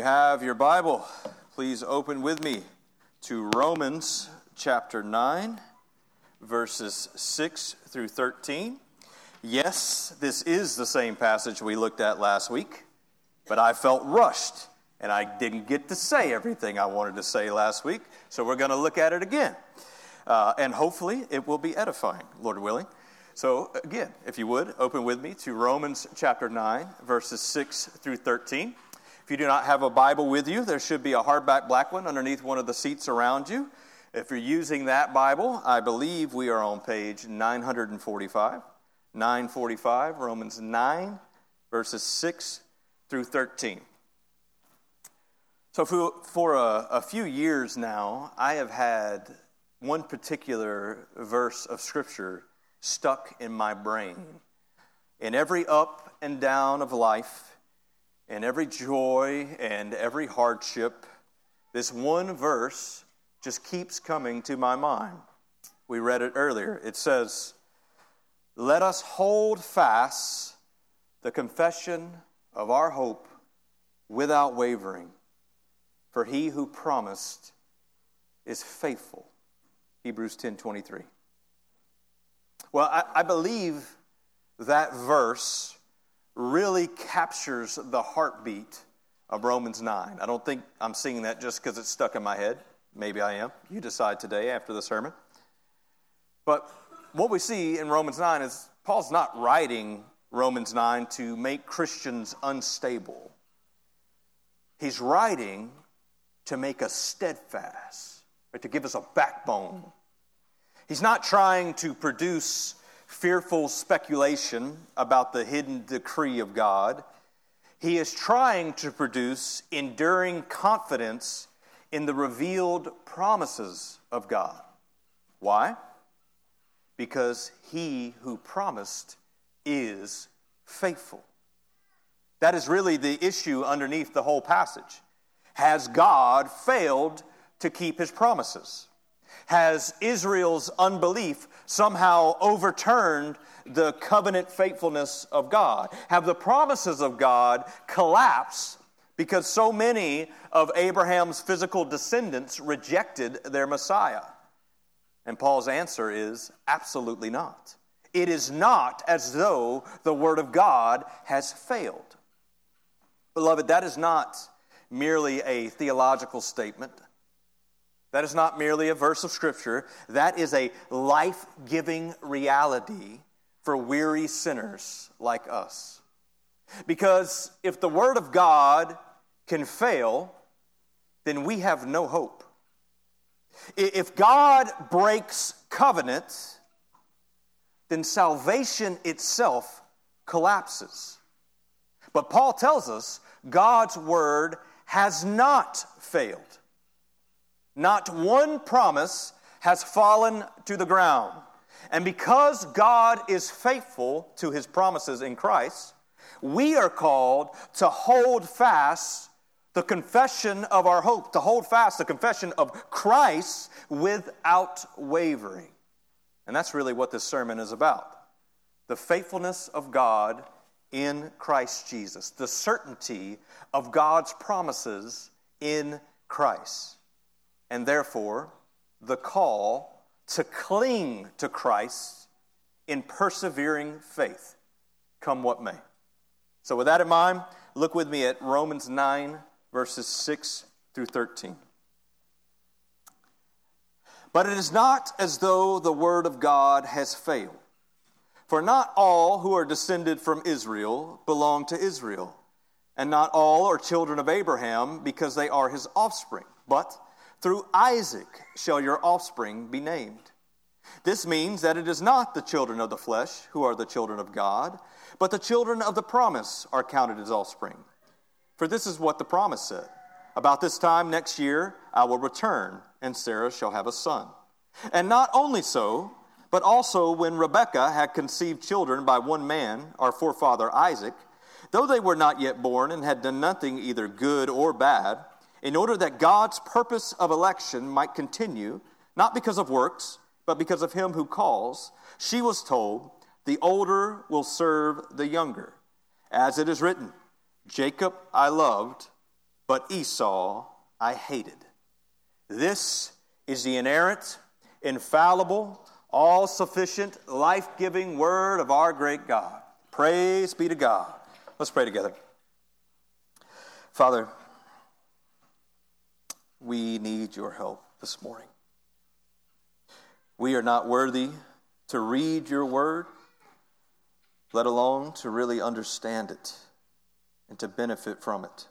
have your Bible, please open with me to Romans chapter 9, verses 6 through 13. Yes, this is the same passage we looked at last week, but I felt rushed, and I didn't get to say everything I wanted to say last week, so we're going to look at it again. And hopefully it will be edifying, Lord willing. So again, if you would, open with me to Romans chapter 9, verses 6 through 13. If you do not have a Bible with you, there should be a hardback black one underneath one of the seats around you. If you're using that Bible, I believe we are on page 945. 945, Romans 9, verses 6 through 13. So for a few years now, I have had one particular verse of Scripture stuck in my brain. In every up and down of life, in every joy and every hardship, this one verse just keeps coming to my mind. We read it earlier. It says, "Let us hold fast the confession of our hope without wavering, for he who promised is faithful." Hebrews 10:23. Well, I believe that verse really captures the heartbeat of Romans 9. I don't think I'm singing that just because it's stuck in my head. Maybe I am. You decide today after the sermon. But what we see in Romans 9 is Paul's not writing Romans 9 to make Christians unstable. He's writing to make us steadfast, or to give us a backbone. He's not trying to produce fearful speculation about the hidden decree of God. He is trying to produce enduring confidence in the revealed promises of God. Why? Because he who promised is faithful. That is really the issue underneath the whole passage. Has God failed to keep his promises? Has Israel's unbelief somehow overturned the covenant faithfulness of God? Have the promises of God collapsed because so many of Abraham's physical descendants rejected their Messiah? And Paul's answer is absolutely not. It is not as though the word of God has failed. Beloved, that is not merely a theological statement. That is not merely a verse of Scripture. That is a life-giving reality for weary sinners like us. Because if the Word of God can fail, then we have no hope. If God breaks covenant, then salvation itself collapses. But Paul tells us God's Word has not failed. Not one promise has fallen to the ground. And because God is faithful to his promises in Christ, we are called to hold fast the confession of our hope, to hold fast the confession of Christ without wavering. And that's really what this sermon is about. The faithfulness of God in Christ Jesus. The certainty of God's promises in Christ. And therefore, the call to cling to Christ in persevering faith, come what may. So with that in mind, look with me at Romans 9, verses 6 through 13. "But it is not as though the word of God has failed. For not all who are descended from Israel belong to Israel, and not all are children of Abraham because they are his offspring. But through Isaac shall your offspring be named. This means that it is not the children of the flesh who are the children of God, but the children of the promise are counted as offspring. For this is what the promise said, about this time next year I will return, and Sarah shall have a son. And not only so, but also when Rebekah had conceived children by one man, our forefather Isaac, though they were not yet born and had done nothing either good or bad, in order that God's purpose of election might continue, not because of works, but because of him who calls, she was told, the older will serve the younger. As it is written, Jacob I loved, but Esau I hated. This is the inerrant, infallible, all-sufficient, life-giving word of our great God. Praise be to God. Let's pray together. Father, we need your help this morning. We are not worthy to read your word, let alone to really understand it and to benefit from it.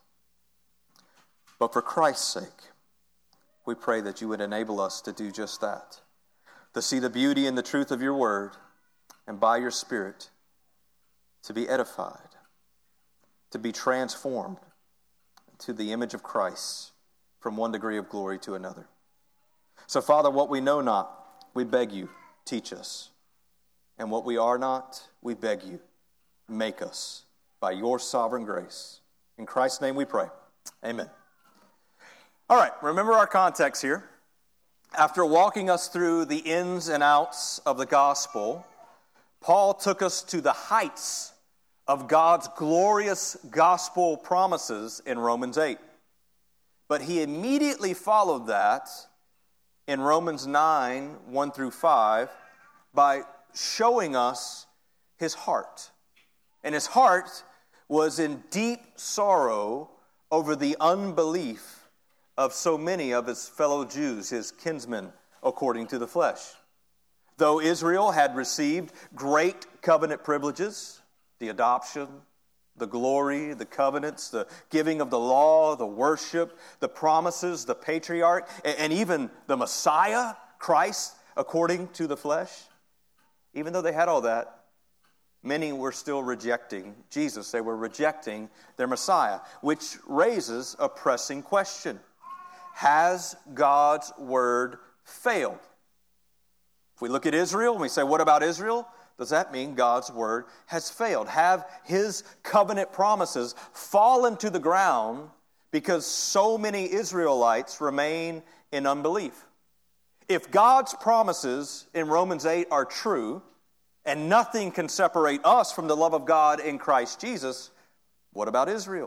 But for Christ's sake, we pray that you would enable us to do just that, to see the beauty and the truth of your word, and by your Spirit, to be edified, to be transformed to the image of Christ from one degree of glory to another. So, Father, what we know not, we beg you, teach us. And what we are not, we beg you, make us by your sovereign grace. In Christ's name we pray. Amen. All right, remember our context here. After walking us through the ins and outs of the gospel, Paul took us to the heights of God's glorious gospel promises in Romans 8. But he immediately followed that in Romans 9, 1 through 5, by showing us his heart. And his heart was in deep sorrow over the unbelief of so many of his fellow Jews, his kinsmen, according to the flesh. Though Israel had received great covenant privileges, the adoption, the glory, the covenants, the giving of the law, the worship, the promises, the patriarch, and even the Messiah, Christ, according to the flesh, even though they had all that, many were still rejecting Jesus. They were rejecting their Messiah, which raises a pressing question. Has God's word failed? If we look at Israel and we say, what about Israel? Does that mean God's word has failed? Have his covenant promises fallen to the ground because so many Israelites remain in unbelief? If God's promises in Romans 8 are true, and nothing can separate us from the love of God in Christ Jesus, what about Israel?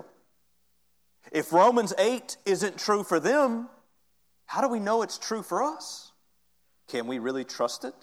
If Romans 8 isn't true for them, how do we know it's true for us? Can we really trust it?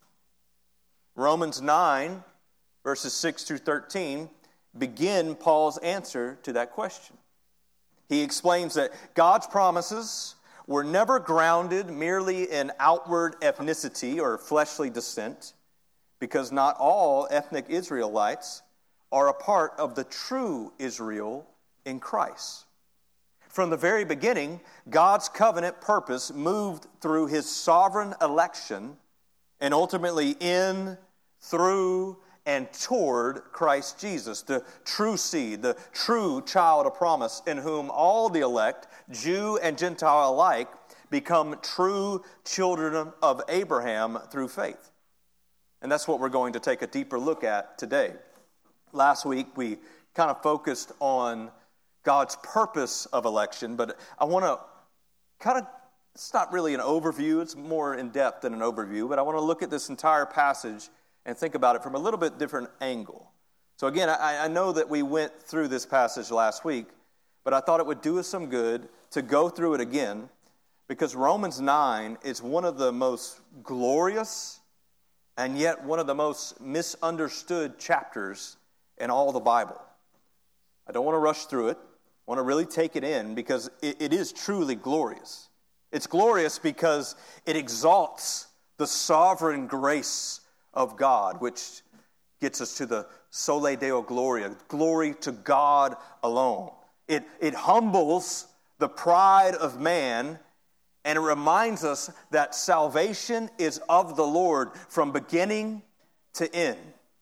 Romans 9, verses 6 through 13, begin Paul's answer to that question. He explains that God's promises were never grounded merely in outward ethnicity or fleshly descent, because not all ethnic Israelites are a part of the true Israel in Christ. From the very beginning, God's covenant purpose moved through his sovereign election and ultimately in, through, and toward Christ Jesus, the true seed, the true child of promise, in whom all the elect, Jew and Gentile alike, become true children of Abraham through faith. And that's what we're going to take a deeper look at today. Last week, we kind of focused on God's purpose of election, but I want to it's not really an overview, it's more in depth than an overview, but I want to look at this entire passage and think about it from a little bit different angle. So again, I know that we went through this passage last week, but I thought it would do us some good to go through it again, because Romans 9 is one of the most glorious and yet one of the most misunderstood chapters in all the Bible. I don't want to rush through it. I want to really take it in because it is truly glorious. It's glorious because it exalts the sovereign grace of God, which gets us to the Sole Deo Gloria, glory to God alone. It humbles the pride of man, and it reminds us that salvation is of the Lord from beginning to end.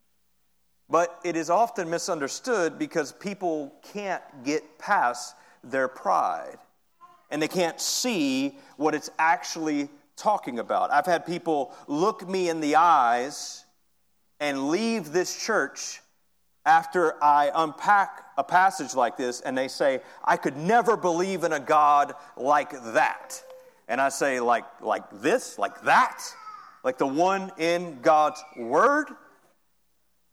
But it is often misunderstood because people can't get past their pride. And they can't see what it's actually talking about. I've had people look me in the eyes and leave this church after I unpack a passage like this, and they say, I could never believe in a God like that. And I say, like this, like that, like the one in God's Word?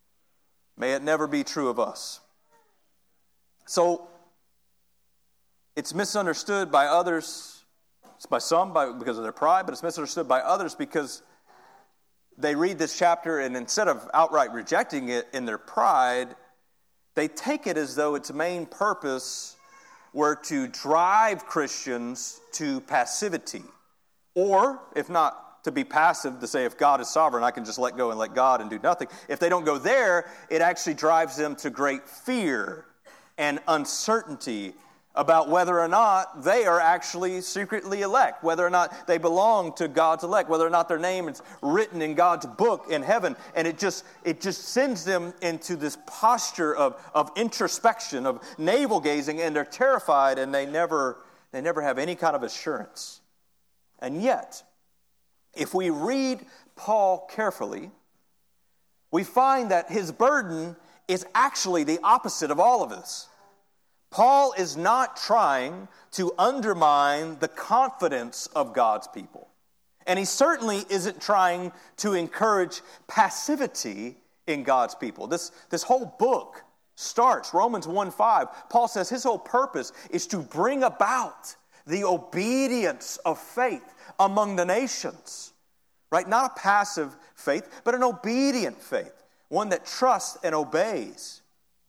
May it never be true of us. So, It's misunderstood by others, by some because of their pride, but it's misunderstood by others because they read this chapter and instead of outright rejecting it in their pride, they take it as though its main purpose were to drive Christians to passivity. Or, if not to be passive, to say if God is sovereign, I can just let go and let God and do nothing. If they don't go there, it actually drives them to great fear and uncertainty about whether or not they are actually secretly elect, whether or not they belong to God's elect, whether or not their name is written in God's book in heaven. And it just sends them into this posture of introspection, of navel-gazing, and they're terrified and they never have any kind of assurance. And yet, if we read Paul carefully, we find that his burden is actually the opposite of all of this. Paul is not trying to undermine the confidence of God's people. And he certainly isn't trying to encourage passivity in God's people. This whole book starts, Romans 1:5. Paul says his whole purpose is to bring about the obedience of faith among the nations. Right? Not a passive faith, but an obedient faith. One that trusts and obeys.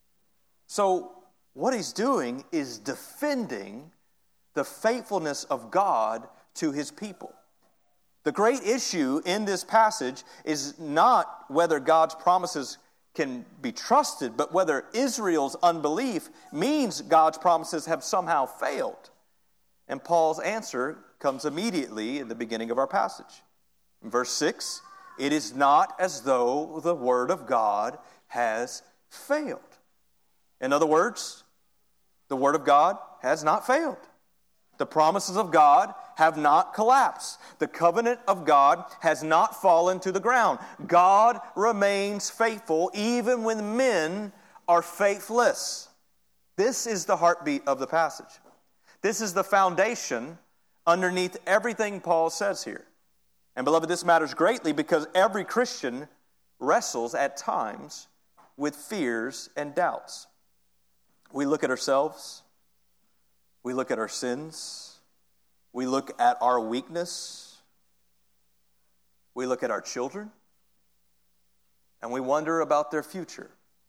So, what he's doing is defending the faithfulness of God to his people. The great issue in this passage is not whether God's promises can be trusted, but whether Israel's unbelief means God's promises have somehow failed. And Paul's answer comes immediately in the beginning of our passage. In verse 6, it is not as though the word of God has failed. In other words, the word of God has not failed. The promises of God have not collapsed. The covenant of God has not fallen to the ground. God remains faithful even when men are faithless. This is the heartbeat of the passage. This is the foundation underneath everything Paul says here. And beloved, this matters greatly because every Christian wrestles at times with fears and doubts. We look at ourselves, we look at our sins, we look at our weakness, we look at our children, and we wonder about their future.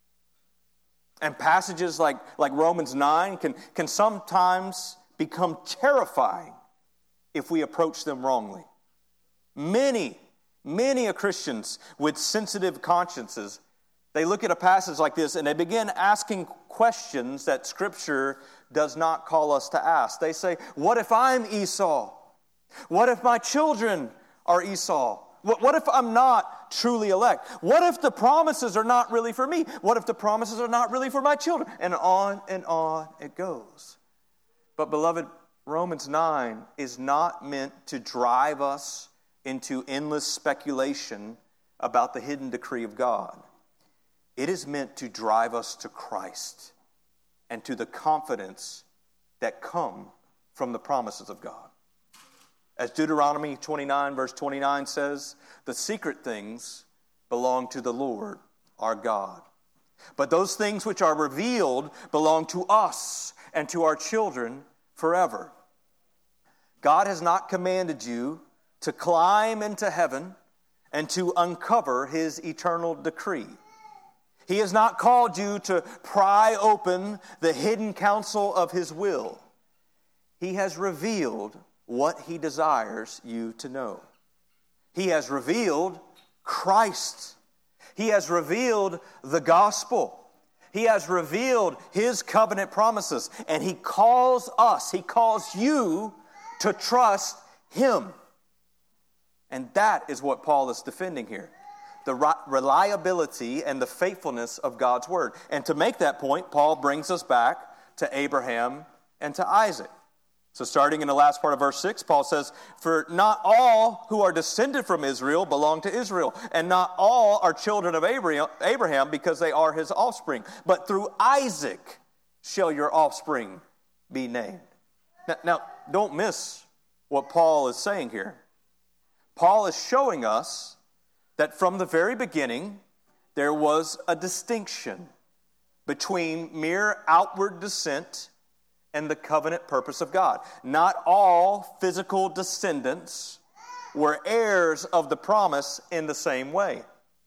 And passages like Romans 9 can sometimes become terrifying if we approach them wrongly. Many Christians with sensitive consciences, they look at a passage like this and they begin asking questions that Scripture does not call us to ask. They say, what if I'm Esau? What if my children are Esau? What if I'm not truly elect? What if the promises are not really for me? What if the promises are not really for my children? And on it goes. But beloved, Romans 9 is not meant to drive us into endless speculation about the hidden decree of God. It is meant to drive us to Christ and to the confidence that come from the promises of God. As Deuteronomy 29 verse 29 says, the secret things belong to the Lord our God. But those things which are revealed belong to us and to our children forever. God has not commanded you to climb into heaven and to uncover his eternal decree. He has not called you to pry open the hidden counsel of his will. He has revealed what he desires you to know. He has revealed Christ. He has revealed the gospel. He has revealed his covenant promises. And he calls you to trust him. And that is what Paul is defending here. The reliability and the faithfulness of God's word. And to make that point, Paul brings us back to Abraham and to Isaac. So starting in the last part of verse 6, Paul says, for not all who are descended from Israel belong to Israel, and not all are children of Abraham because they are his offspring. But through Isaac shall your offspring be named. Now don't miss what Paul is saying here. Paul is showing us that from the very beginning, there was a distinction between mere outward descent and the covenant purpose of God. Not all physical descendants were heirs of the promise in the same way.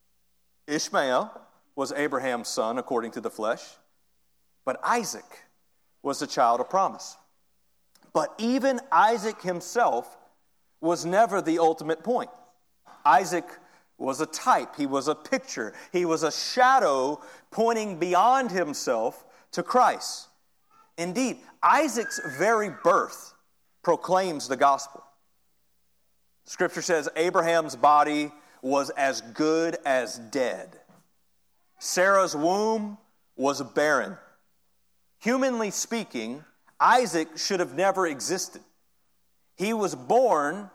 Ishmael was Abraham's son according to the flesh, but Isaac was the child of promise. But even Isaac himself was never the ultimate point. Isaac was a type, he was a picture, he was a shadow pointing beyond himself to Christ. Indeed, Isaac's very birth proclaims the gospel. Scripture says Abraham's body was as good as dead. Sarah's womb was barren. Humanly speaking, Isaac should have never existed. He was born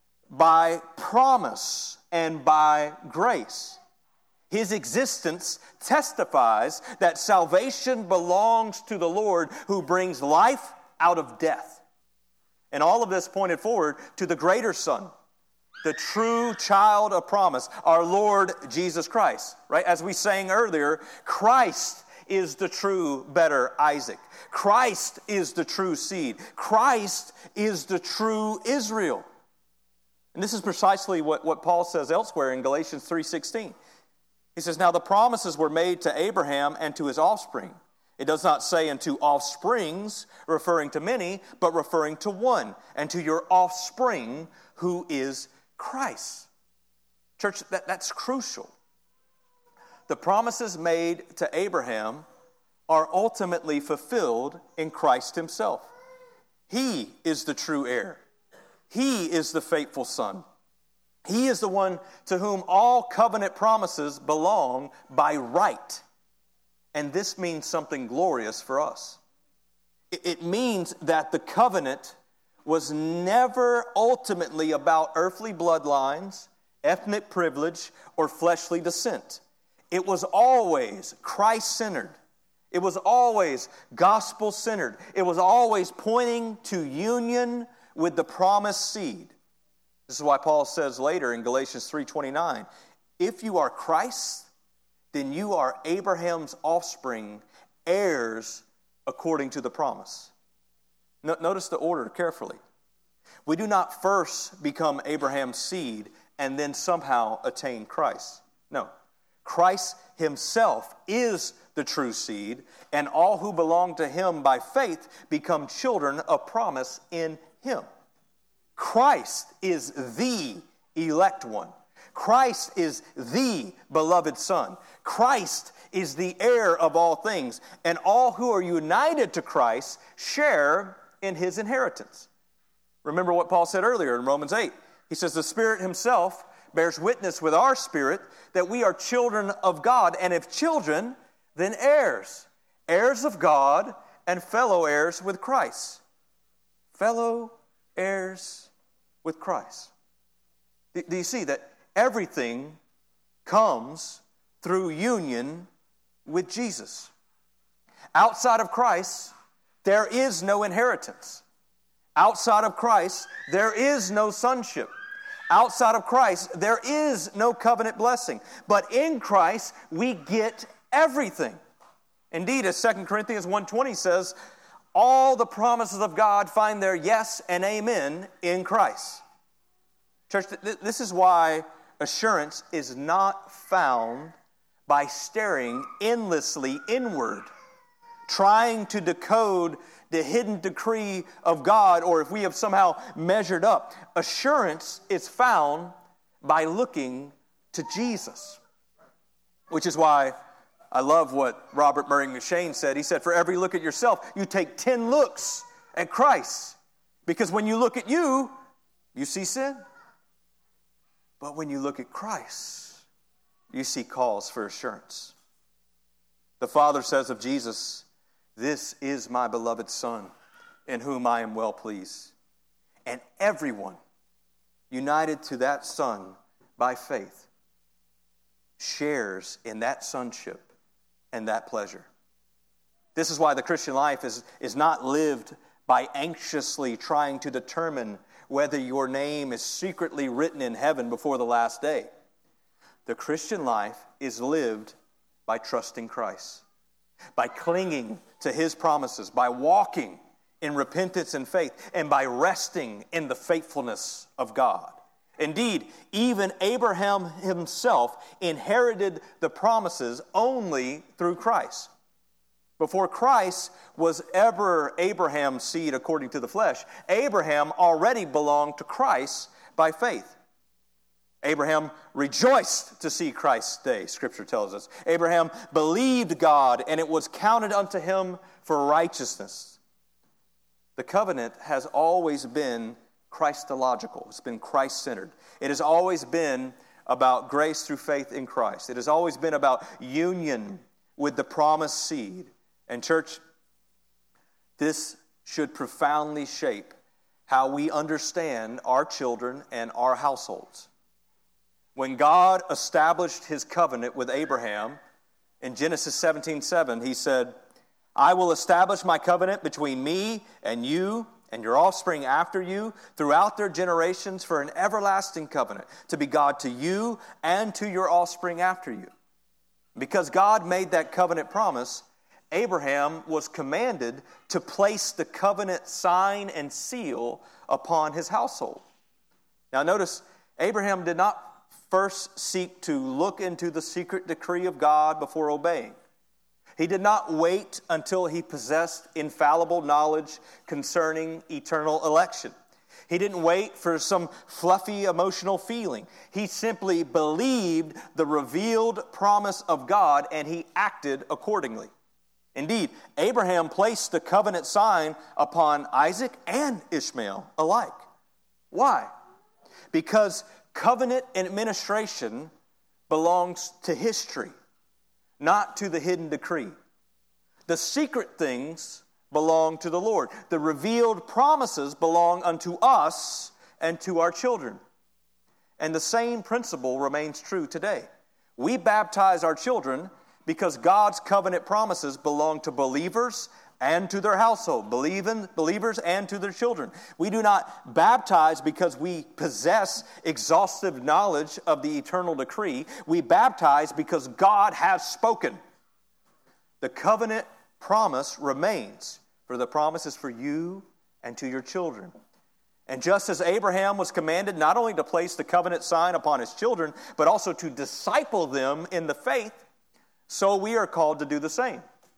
by promise and by grace. His existence testifies that salvation belongs to the Lord who brings life out of death. And all of this pointed forward to the greater Son, the true child of promise, our Lord Jesus Christ. Right? As we sang earlier, Christ is the true, better Isaac. Christ is the true seed. Christ is the true Israel. And this is precisely what Paul says elsewhere in Galatians 3:16. He says, now the promises were made to Abraham and to his offspring. It does not say unto offsprings, referring to many, but referring to one, and to your offspring, who is Christ. Church, that's crucial. The promises made to Abraham are ultimately fulfilled in Christ himself. He is the true heir. He is the faithful son. He is the one to whom all covenant promises belong by right. And this means something glorious for us. It means that the covenant was never ultimately about earthly bloodlines, ethnic privilege, or fleshly descent. It was always Christ-centered. It was always gospel-centered. It was always pointing to union with the promised seed. This is why Paul says later in Galatians 3:29, if you are Christ, then you are Abraham's offspring, heirs according to the promise. Notice the order carefully. We do not first become Abraham's seed and then somehow attain Christ. No. Christ himself is the true seed, and all who belong to him by faith become children of promise in him. Christ is the elect one. Christ is the beloved Son. Christ is the heir of all things, and all who are united to Christ share in his inheritance. Remember what Paul said earlier in Romans 8. He says, the Spirit himself bears witness with our spirit that we are children of God, and if children, then heirs, heirs of God and fellow heirs with Christ. Fellow heirs with Christ. Do you see that everything comes through union with Jesus? Outside of Christ, there is no inheritance. Outside of Christ, there is no sonship. Outside of Christ, there is no covenant blessing. But in Christ, we get everything. Indeed, as 2 Corinthians 1:20 says, all the promises of God find their yes and amen in Christ. Church, this is why assurance is not found by staring endlessly inward, trying to decode the hidden decree of God, or if we have somehow measured up. Assurance is found by looking to Jesus. Which is why I love what Robert Murray McCheyne said. He said, for every look at yourself, you take 10 looks at Christ. Because when you look at you, you see sin. But when you look at Christ, you see cause for assurance. The Father says of Jesus, this is my beloved Son, in whom I am well pleased. And everyone united to that Son by faith shares in that sonship and that pleasure. This is why the Christian life is not lived by anxiously trying to determine whether your name is secretly written in heaven before the last day. The Christian life is lived by trusting Christ, by clinging to his promises, by walking in repentance and faith, and by resting in the faithfulness of God. Indeed, even Abraham himself inherited the promises only through Christ. Before Christ was ever Abraham's seed according to the flesh, Abraham already belonged to Christ by faith. Abraham rejoiced to see Christ's day, Scripture tells us. Abraham believed God, and it was counted unto him for righteousness. The covenant has always been Christological. It's been Christ-centered. It has always been about grace through faith in Christ. It has always been about union with the promised seed. And church, this should profoundly shape how we understand our children and our households. When God established his covenant with Abraham in Genesis 17:7, he said, I will establish my covenant between me and you and your offspring after you throughout their generations for an everlasting covenant, to be God to you and to your offspring after you. Because God made that covenant promise, Abraham was commanded to place the covenant sign and seal upon his household. Now notice, Abraham did not first seek to look into the secret decree of God before obeying. He did not wait until he possessed infallible knowledge concerning eternal election. He didn't wait for some fluffy emotional feeling. He simply believed the revealed promise of God, and he acted accordingly. Indeed, Abraham placed the covenant sign upon Isaac and Ishmael alike. Why? Because covenant administration belongs to history, not to the hidden decree. The secret things belong to the Lord. The revealed promises belong unto us and to our children. And the same principle remains true today. We baptize our children because God's covenant promises belong to believers and to their household, believers and to their children. We do not baptize because we possess exhaustive knowledge of the eternal decree. We baptize because God has spoken. The covenant promise remains, for the promise is for you and to your children. And just as Abraham was commanded not only to place the covenant sign upon his children, but also to disciple them in the faith, so we are called to do the same.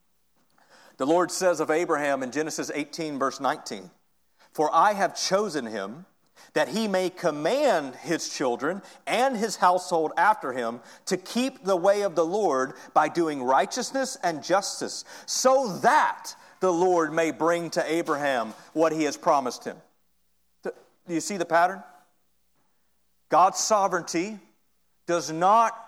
The Lord says of Abraham in Genesis 18, verse 19, For I have chosen him, that he may command his children and his household after him to keep the way of the Lord by doing righteousness and justice, so that the Lord may bring to Abraham what he has promised him. Do you see the pattern? God's sovereignty does not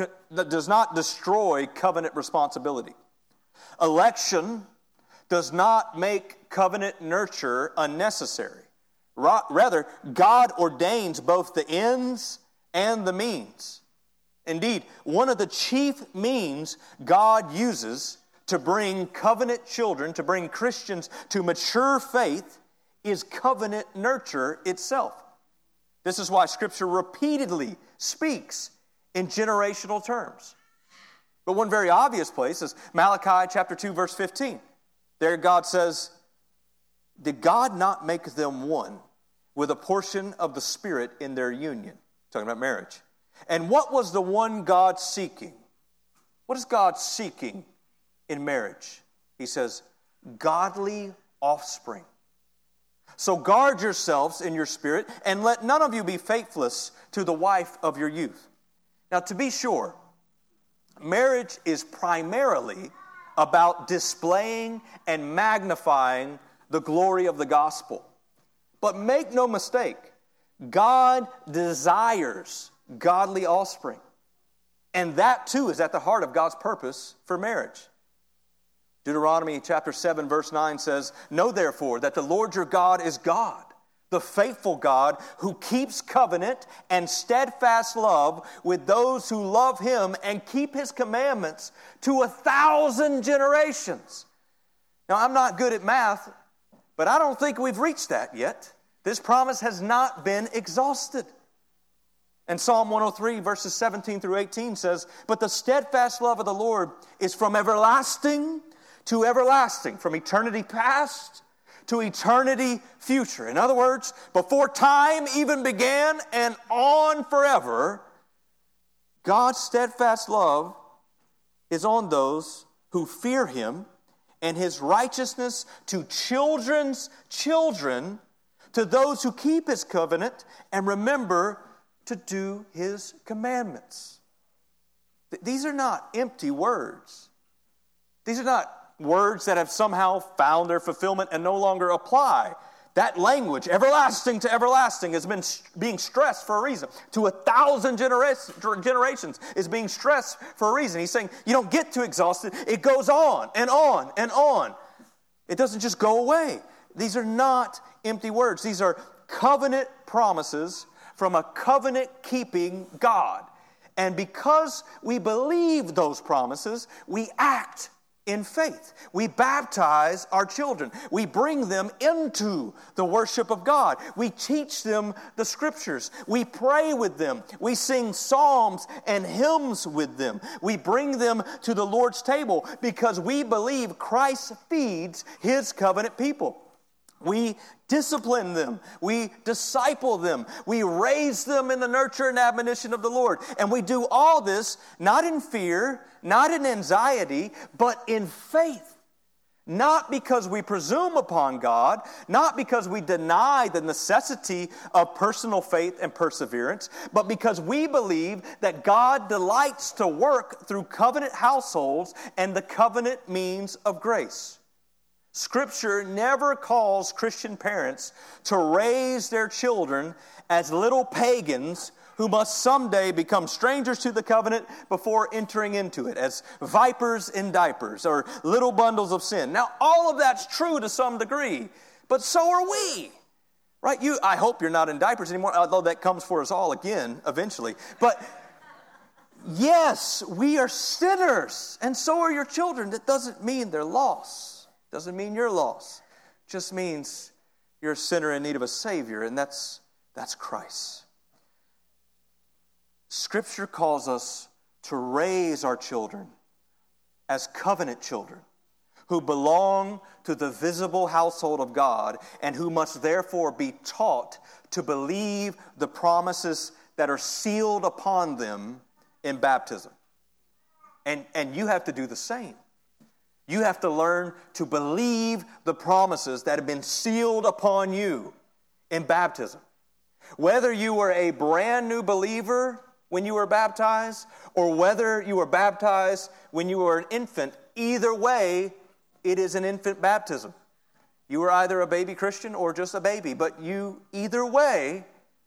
destroy covenant responsibility. Election does not make covenant nurture unnecessary. Rather, God ordains both the ends and the means. Indeed, one of the chief means God uses to bring covenant children, to bring Christians to mature faith, is covenant nurture itself. This is why Scripture repeatedly speaks in generational terms. But one very obvious place is Malachi chapter 2, verse 15. There God says, Did God not make them one with a portion of the Spirit in their union? Talking about marriage. And what was the one God seeking? What is God seeking in marriage? He says, godly offspring. So guard yourselves in your spirit, and let none of you be faithless to the wife of your youth. Now, to be sure, marriage is primarily about displaying and magnifying the glory of the gospel. But make no mistake, God desires godly offspring. And that too is at the heart of God's purpose for marriage. Deuteronomy chapter 7 verse 9 says, Know therefore that the Lord your God is God, the faithful God who keeps covenant and steadfast love with those who love him and keep his commandments to 1,000 generations. Now, I'm not good at math, but I don't think we've reached that yet. This promise has not been exhausted. And Psalm 103 verses 17 through 18 says, But the steadfast love of the Lord is from everlasting to everlasting, from eternity past to eternity future. In other words, before time even began and on forever, God's steadfast love is on those who fear Him, and His righteousness to children's children, to those who keep His covenant and remember to do His commandments. These are not empty words. These are not words that have somehow found their fulfillment and no longer apply. That language, everlasting to everlasting, has been being stressed for a reason. To 1,000 generations is being stressed for a reason. He's saying you don't get too exhausted. It goes on and on and on. It doesn't just go away. These are not empty words. These are covenant promises from a covenant-keeping God. And because we believe those promises, we act in faith. We baptize our children. We bring them into the worship of God. We teach them the Scriptures. We pray with them. We sing psalms and hymns with them. We bring them to the Lord's table because we believe Christ feeds His covenant people. We discipline them. We disciple them. We raise them in the nurture and admonition of the Lord. And we do all this not in fear, not in anxiety, but in faith. Not because we presume upon God, not because we deny the necessity of personal faith and perseverance, but because we believe that God delights to work through covenant households and the covenant means of grace. Scripture never calls Christian parents to raise their children as little pagans who must someday become strangers to the covenant before entering into it, as vipers in diapers or little bundles of sin. Now, all of that's true to some degree, but so are we. Right? I hope you're not in diapers anymore, although that comes for us all again eventually. But yes, we are sinners, and so are your children. That doesn't mean they're lost. Doesn't mean you're lost. Just means you're a sinner in need of a Savior, and that's Christ. Scripture calls us to raise our children as covenant children who belong to the visible household of God and who must therefore be taught to believe the promises that are sealed upon them in baptism. And you have to do the same. You have to learn to believe the promises that have been sealed upon you in baptism. Whether you were a brand new believer when you were baptized, or whether you were baptized when you were an infant, either way, it is an infant baptism. You were either a baby Christian or just a baby, but either way,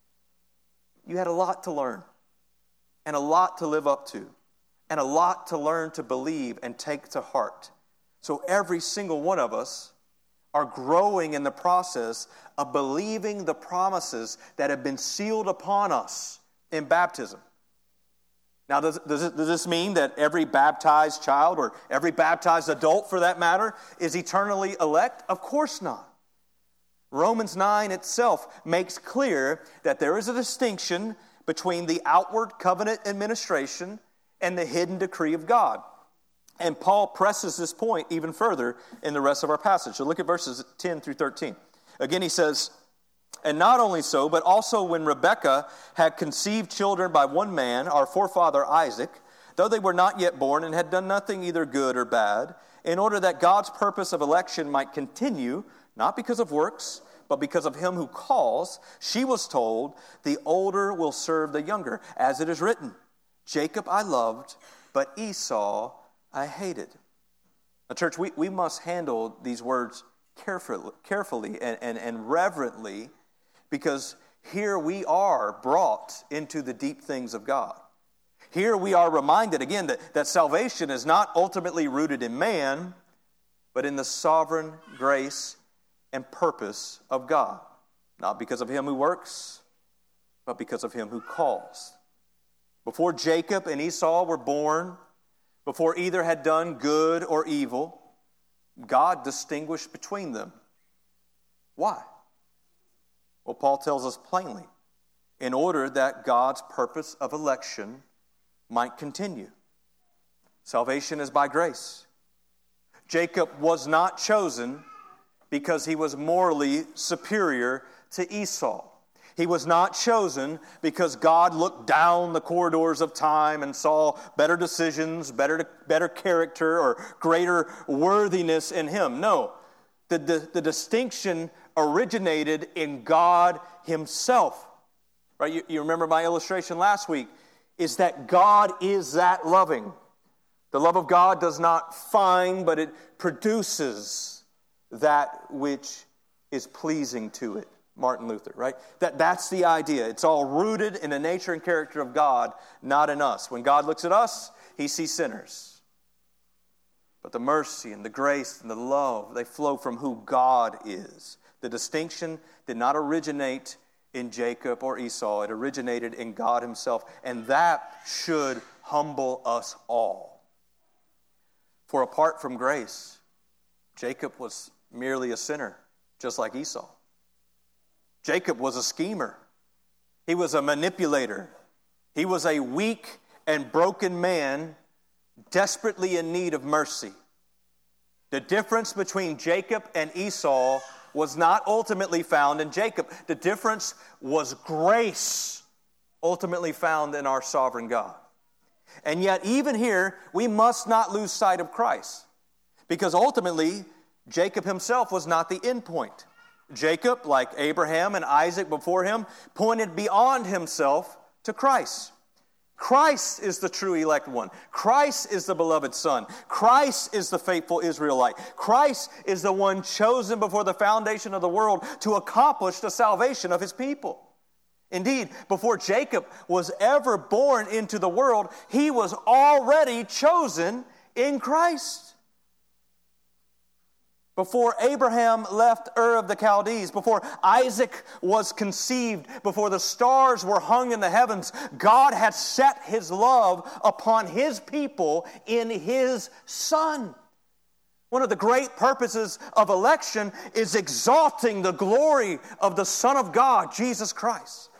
you had a lot to learn, and a lot to live up to, and a lot to learn to believe and take to heart. So every single one of us are growing in the process of believing the promises that have been sealed upon us in baptism. Now, does this mean that every baptized child or every baptized adult, for that matter, is eternally elect? Of course not. Romans 9 itself makes clear that there is a distinction between the outward covenant administration and the hidden decree of God. And Paul presses this point even further in the rest of our passage. So look at verses 10 through 13. Again, he says, "And not only so, but also when Rebekah had conceived children by one man, our forefather Isaac, though they were not yet born and had done nothing either good or bad, in order that God's purpose of election might continue, not because of works, but because of him who calls, she was told, the older will serve the younger. As it is written, Jacob I loved, but Esau I hated." Now, church, we must handle these words carefully and reverently, because here we are brought into the deep things of God. Here we are reminded again that salvation is not ultimately rooted in man, but in the sovereign grace and purpose of God. Not because of him who works, but because of him who calls. Before Jacob and Esau were born, before either had done good or evil, God distinguished between them. Why? Well, Paul tells us plainly, in order that God's purpose of election might continue. Salvation is by grace. Jacob was not chosen because he was morally superior to Esau. He was not chosen because God looked down the corridors of time and saw better decisions, better character, or greater worthiness in him. No, the distinction originated in God himself. Right? You remember my illustration last week, is that God is that loving. The love of God does not find, but it produces that which is pleasing to it. Martin Luther, right? That's the idea. It's all rooted in the nature and character of God, not in us. When God looks at us, he sees sinners. But the mercy and the grace and the love, they flow from who God is. The distinction did not originate in Jacob or Esau. It originated in God himself. And that should humble us all. For apart from grace, Jacob was merely a sinner, just like Esau. Jacob was a schemer. He was a manipulator. He was a weak and broken man, desperately in need of mercy. The difference between Jacob and Esau was not ultimately found in Jacob. The difference was grace, ultimately found in our sovereign God. And yet, even here, we must not lose sight of Christ, because ultimately, Jacob himself was not the end point. Jacob, like Abraham and Isaac before him, pointed beyond himself to Christ. Christ is the true elect one. Christ is the beloved Son. Christ is the faithful Israelite. Christ is the one chosen before the foundation of the world to accomplish the salvation of his people. Indeed, before Jacob was ever born into the world, he was already chosen in Christ. Before Abraham left Ur of the Chaldees, before Isaac was conceived, before the stars were hung in the heavens, God had set his love upon his people in his Son. One of the great purposes of election is exalting the glory of the Son of God, Jesus Christ.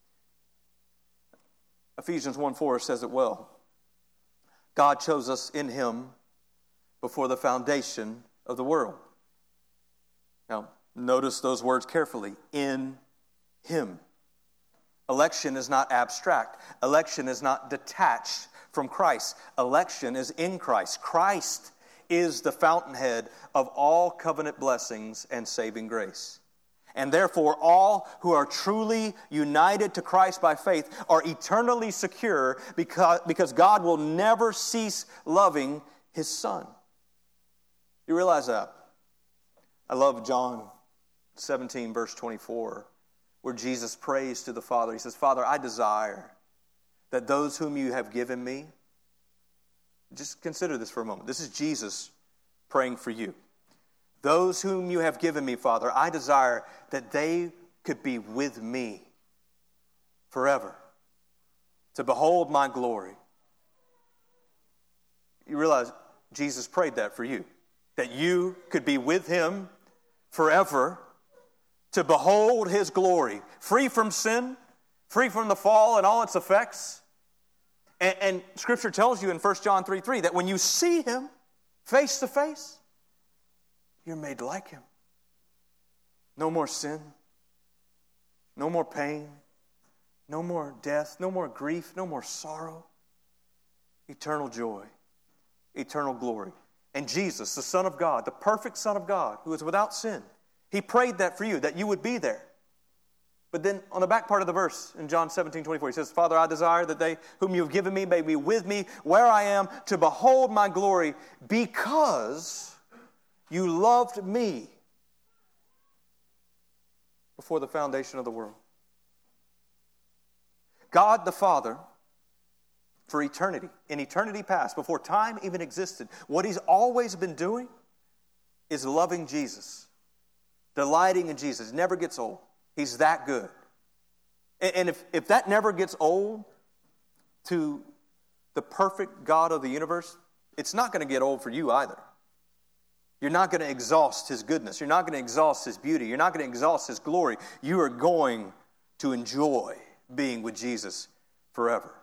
Ephesians 1:4 says it well. God chose us in him before the foundation of the world. Now, notice those words carefully. In him. Election is not abstract. Election is not detached from Christ. Election is in Christ. Christ is the fountainhead of all covenant blessings and saving grace. And therefore, all who are truly united to Christ by faith are eternally secure because God will never cease loving his Son. You realize that? I love John 17, verse 24, where Jesus prays to the Father. He says, Father, I desire that those whom you have given me, just consider this for a moment. This is Jesus praying for you. Those whom you have given me, Father, I desire that they could be with me forever, to behold my glory. You realize Jesus prayed that for you, that you could be with him forever, to behold his glory, free from sin, free from the fall and all its effects. And Scripture tells you in 1 John 3:3 that when you see him face to face, you're made like him. No more sin, no more pain, no more death, no more grief, no more sorrow. Eternal joy, eternal glory. And Jesus, the Son of God, the perfect Son of God, who is without sin, he prayed that for you, that you would be there. But then on the back part of the verse, in John 17:24, he says, Father, I desire that they whom you have given me may be with me where I am, to behold my glory, because you loved me before the foundation of the world. God the Father, for eternity, in eternity past, before time even existed, what he's always been doing is loving Jesus, delighting in Jesus. It never gets old. He's that good. And if that never gets old to the perfect God of the universe, it's not going to get old for you either. You're not going to exhaust his goodness. You're not going to exhaust his beauty. You're not going to exhaust his glory. You are going to enjoy being with Jesus forever.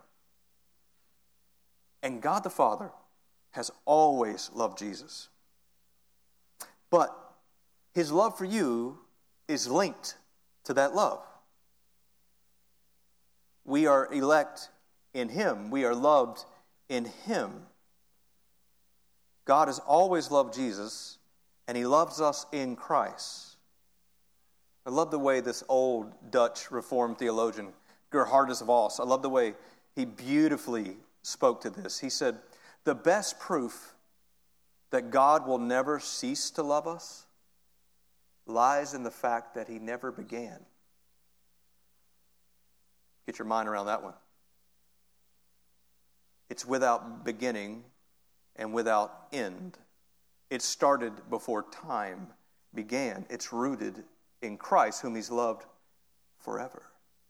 And God the Father has always loved Jesus. But his love for you is linked to that love. We are elect in him. We are loved in him. God has always loved Jesus, and he loves us in Christ. I love the way this old Dutch Reformed theologian, Gerhardus Voss, I love the way he beautifully spoke to this. He said, the best proof that God will never cease to love us lies in the fact that he never began. Get your mind around that one. It's without beginning and without end. It started before time began. It's rooted in Christ, whom he's loved forever.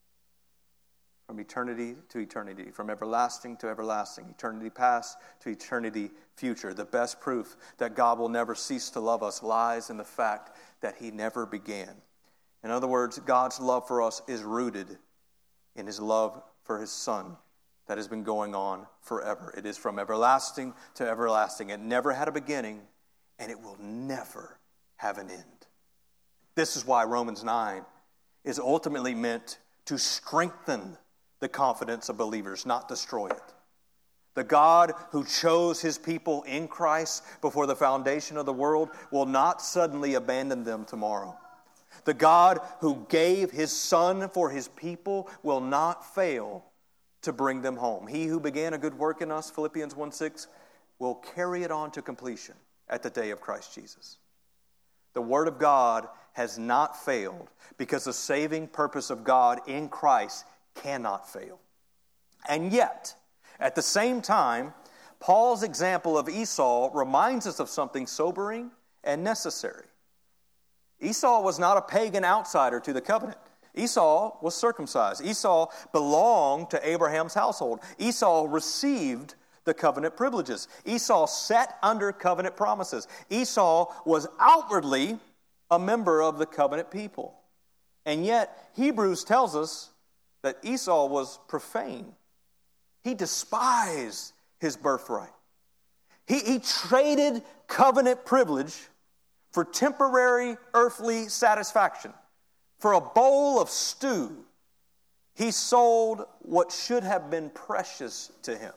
From eternity to eternity, from everlasting to everlasting, eternity past to eternity future. The best proof that God will never cease to love us lies in the fact that he never began. In other words, God's love for us is rooted in his love for his Son that has been going on forever. It is from everlasting to everlasting. It never had a beginning, and it will never have an end. This is why Romans 9 is ultimately meant to strengthen the confidence of believers, not destroy it. The God who chose his people in Christ before the foundation of the world will not suddenly abandon them tomorrow. The God who gave his Son for his people will not fail to bring them home. He who began a good work in us, Philippians 1:6, will carry it on to completion at the day of Christ Jesus. The Word of God has not failed because the saving purpose of God in Christ cannot fail. And yet, at the same time, Paul's example of Esau reminds us of something sobering and necessary. Esau was not a pagan outsider to the covenant. Esau was circumcised. Esau belonged to Abraham's household. Esau received the covenant privileges. Esau sat under covenant promises. Esau was outwardly a member of the covenant people. And yet, Hebrews tells us that Esau was profane. He despised his birthright. He traded covenant privilege for temporary earthly satisfaction. For a bowl of stew, he sold what should have been precious to him.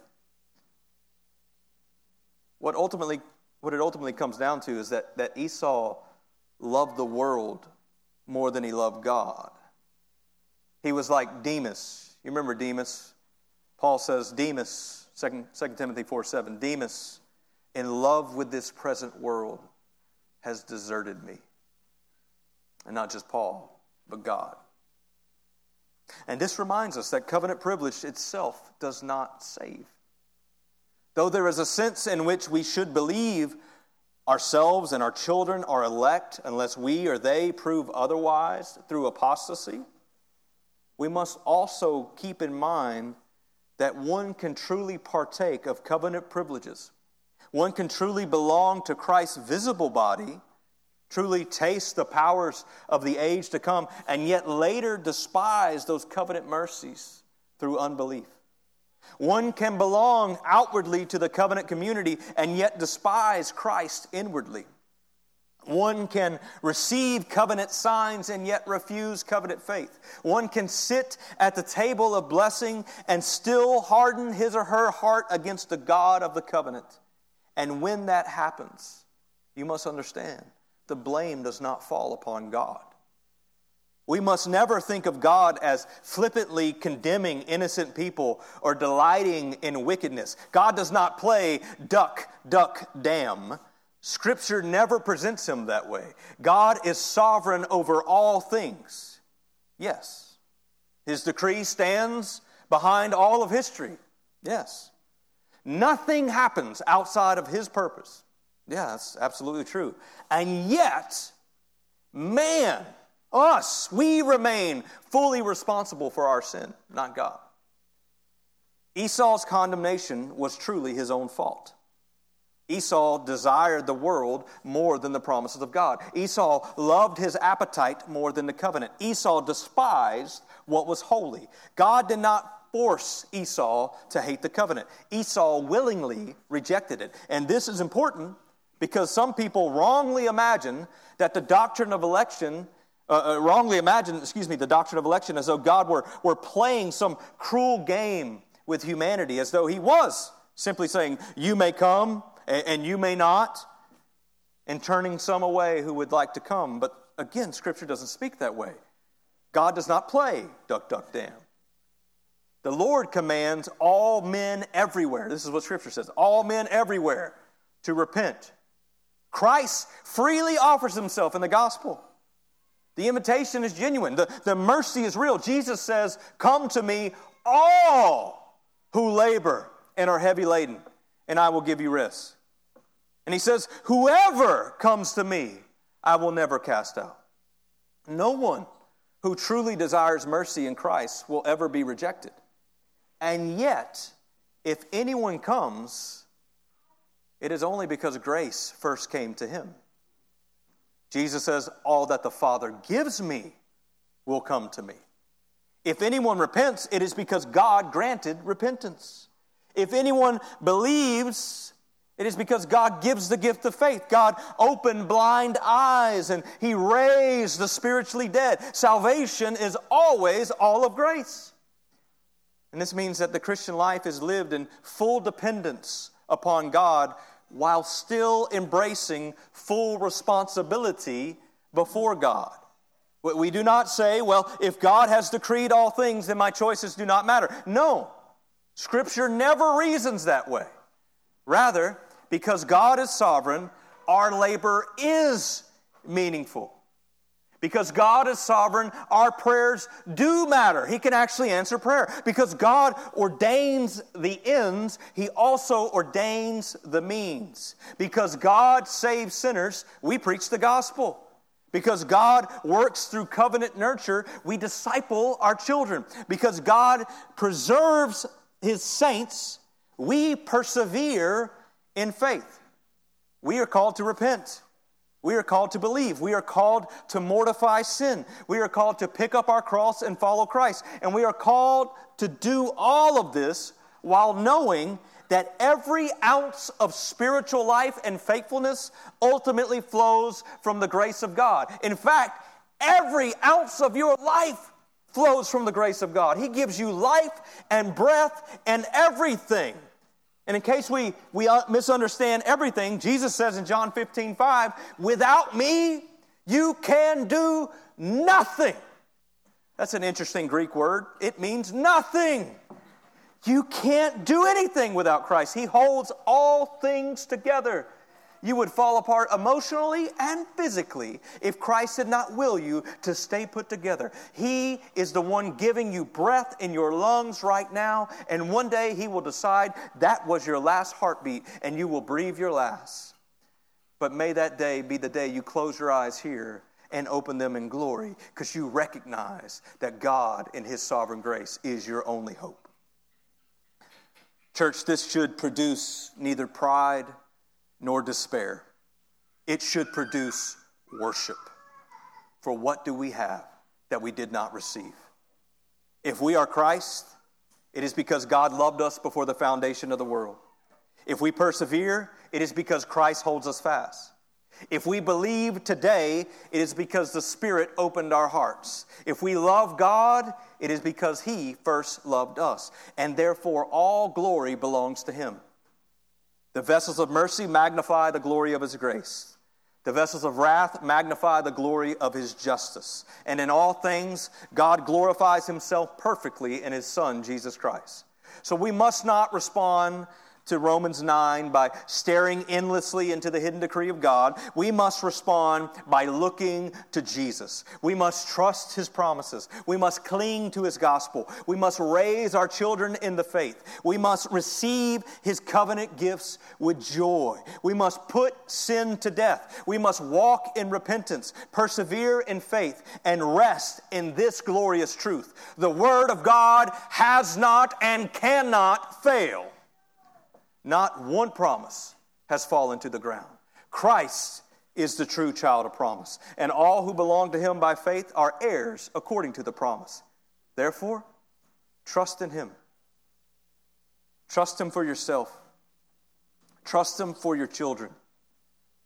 What it ultimately comes down to is that Esau loved the world more than he loved God. He was like Demas. You remember Demas? Paul says, Demas, 2 Timothy 4:7, Demas, in love with this present world, has deserted me. And not just Paul, but God. And this reminds us that covenant privilege itself does not save. Though there is a sense in which we should believe ourselves and our children are elect unless we or they prove otherwise through apostasy, we must also keep in mind that one can truly partake of covenant privileges. One can truly belong to Christ's visible body, truly taste the powers of the age to come, and yet later despise those covenant mercies through unbelief. One can belong outwardly to the covenant community and yet despise Christ inwardly. One can receive covenant signs and yet refuse covenant faith. One can sit at the table of blessing and still harden his or her heart against the God of the covenant. And when that happens, you must understand, the blame does not fall upon God. We must never think of God as flippantly condemning innocent people or delighting in wickedness. God does not play duck, duck, damn. Scripture never presents him that way. God is sovereign over all things. Yes. His decree stands behind all of history. Yes. Nothing happens outside of his purpose. Yeah, that's absolutely true. And yet, man, us, we remain fully responsible for our sin, not God. Esau's condemnation was truly his own fault. Esau desired the world more than the promises of God. Esau loved his appetite more than the covenant. Esau despised what was holy. God did not force Esau to hate the covenant. Esau willingly rejected it. And this is important because some people wrongly imagine that the doctrine of election, the doctrine of election as though God were playing some cruel game with humanity, as though he was simply saying, you may come and you may not, and turning some away who would like to come. But again, Scripture doesn't speak that way. God does not play duck, duck, dam. The Lord commands all men everywhere. This is what Scripture says. All men everywhere to repent. Christ freely offers himself in the gospel. The invitation is genuine. The mercy is real. Jesus says, come to me all who labor and are heavy laden, and I will give you rest. And he says, whoever comes to me, I will never cast out. No one who truly desires mercy in Christ will ever be rejected. And yet, if anyone comes, it is only because grace first came to him. Jesus says, all that the Father gives me will come to me. If anyone repents, it is because God granted repentance. If anyone believes, it is because God gives the gift of faith. God opened blind eyes and he raised the spiritually dead. Salvation is always all of grace. And this means that the Christian life is lived in full dependence upon God while still embracing full responsibility before God. We do not say, well, if God has decreed all things, then my choices do not matter. No, Scripture never reasons that way. Rather, because God is sovereign, our labor is meaningful. Because God is sovereign, our prayers do matter. He can actually answer prayer. Because God ordains the ends, He also ordains the means. Because God saves sinners, we preach the gospel. Because God works through covenant nurture, we disciple our children. Because God preserves His saints, we persevere in faith. We are called to repent. We are called to believe. We are called to mortify sin. We are called to pick up our cross and follow Christ. And we are called to do all of this while knowing that every ounce of spiritual life and faithfulness ultimately flows from the grace of God. In fact, every ounce of your life flows from the grace of God. He gives you life and breath and everything. And in case we misunderstand everything, Jesus says in John 15:5, without me, you can do nothing. That's an interesting Greek word. It means nothing. You can't do anything without Christ. He holds all things together. You would fall apart emotionally and physically if Christ did not will you to stay put together. He is the one giving you breath in your lungs right now, and one day He will decide that was your last heartbeat and you will breathe your last. But may that day be the day you close your eyes here and open them in glory, because you recognize that God in His sovereign grace is your only hope. Church, this should produce neither pride nor despair. It should produce worship. For what do we have that we did not receive? If we are Christ, it is because God loved us before the foundation of the world. If we persevere, it is because Christ holds us fast. If we believe today, it is because the Spirit opened our hearts. If we love God, it is because He first loved us. And therefore, all glory belongs to Him. The vessels of mercy magnify the glory of His grace. The vessels of wrath magnify the glory of His justice. And in all things, God glorifies Himself perfectly in His Son, Jesus Christ. So we must not respond to Romans 9 by staring endlessly into the hidden decree of God. We must respond by looking to Jesus. We must trust His promises. We must cling to His gospel. We must raise our children in the faith. We must receive His covenant gifts with joy. We must put sin to death. We must walk in repentance, persevere in faith, and rest in this glorious truth. The Word of God has not and cannot fail. Not one promise has fallen to the ground. Christ is the true child of promise, and all who belong to Him by faith are heirs according to the promise. Therefore, trust in Him. Trust Him for yourself. Trust Him for your children.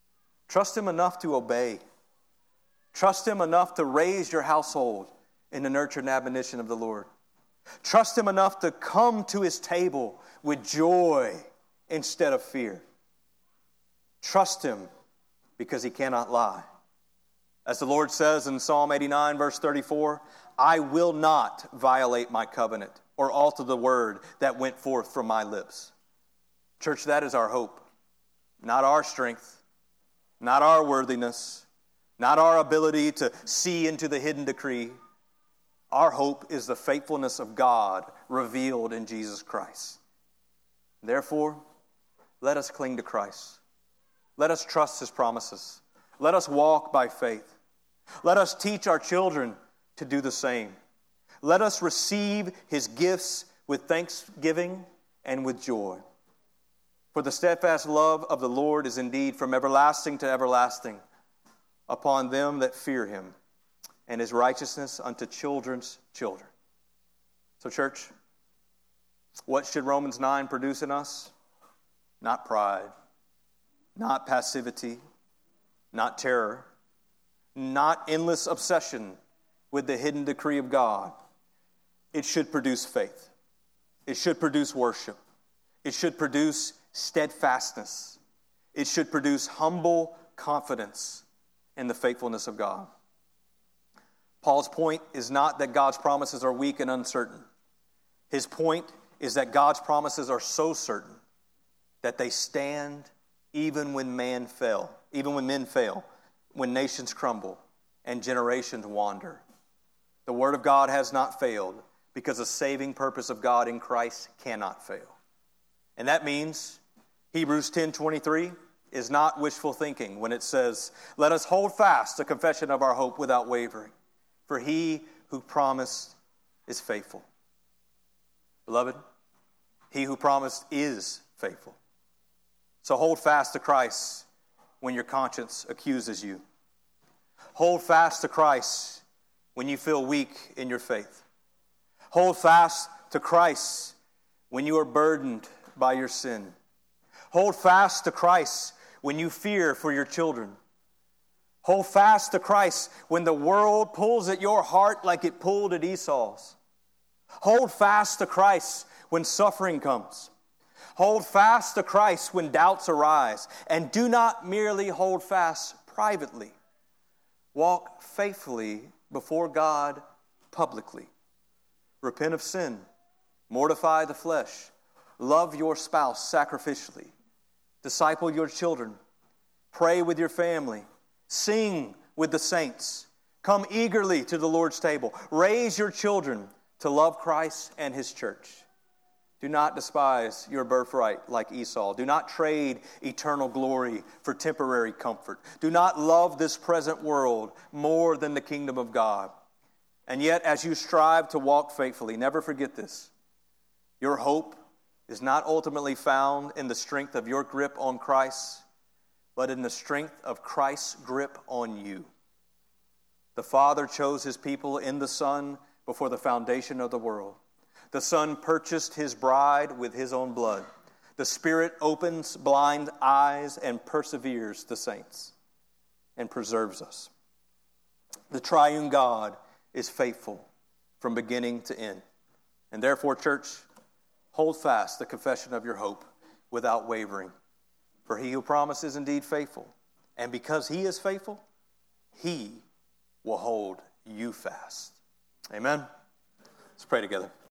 Trust him enough to obey. Trust him enough to raise your household in the nurture and admonition of the Lord. Trust him enough to come to his table with joy instead of fear. Trust him because he cannot lie. As the Lord says in Psalm 89, verse 34, I will not violate my covenant or alter the word that went forth from my lips. Church, that is our hope. Not our strength, not our worthiness, not our ability to see into the hidden decree. Our hope is the faithfulness of God revealed in Jesus Christ. Therefore, let us cling to Christ. Let us trust his promises. Let us walk by faith. Let us teach our children to do the same. Let us receive his gifts with thanksgiving and with joy. For the steadfast love of the Lord is indeed from everlasting to everlasting upon them that fear him, and his righteousness unto children's children. So, church, what should Romans 9 produce in us? Not pride, not passivity, not terror, not endless obsession with the hidden decree of God. It should produce faith. It should produce worship. It should produce steadfastness. It should produce humble confidence in the faithfulness of God. Paul's point is not that God's promises are weak and uncertain. His point is that God's promises are so certain that they stand even when men fail, when nations crumble and generations wander. The word of God has not failed because the saving purpose of God in Christ cannot fail. And that means Hebrews 10:23 is not wishful thinking when it says, let us hold fast the confession of our hope without wavering, for he who promised is faithful. Beloved, he who promised is faithful. So hold fast to Christ when your conscience accuses you. Hold fast to Christ when you feel weak in your faith. Hold fast to Christ when you are burdened by your sin. Hold fast to Christ when you fear for your children. Hold fast to Christ when the world pulls at your heart like it pulled at Esau's. Hold fast to Christ when suffering comes. Hold fast to Christ when doubts arise. And do not merely hold fast privately. Walk faithfully before God publicly. Repent of sin. Mortify the flesh. Love your spouse sacrificially. Disciple your children. Pray with your family. Sing with the saints. Come eagerly to the Lord's table. Raise your children to love Christ and his church. Do not despise your birthright like Esau. Do not trade eternal glory for temporary comfort. Do not love this present world more than the kingdom of God. And yet, as you strive to walk faithfully, never forget this. Your hope is not ultimately found in the strength of your grip on Christ, but in the strength of Christ's grip on you. The Father chose his people in the Son before the foundation of the world. The Son purchased his bride with his own blood. The Spirit opens blind eyes and perseveres the saints and preserves us. The triune God is faithful from beginning to end. And therefore, church, hold fast the confession of your hope without wavering. For he who promised is indeed faithful. And because he is faithful, he will hold you fast. Amen. Let's pray together.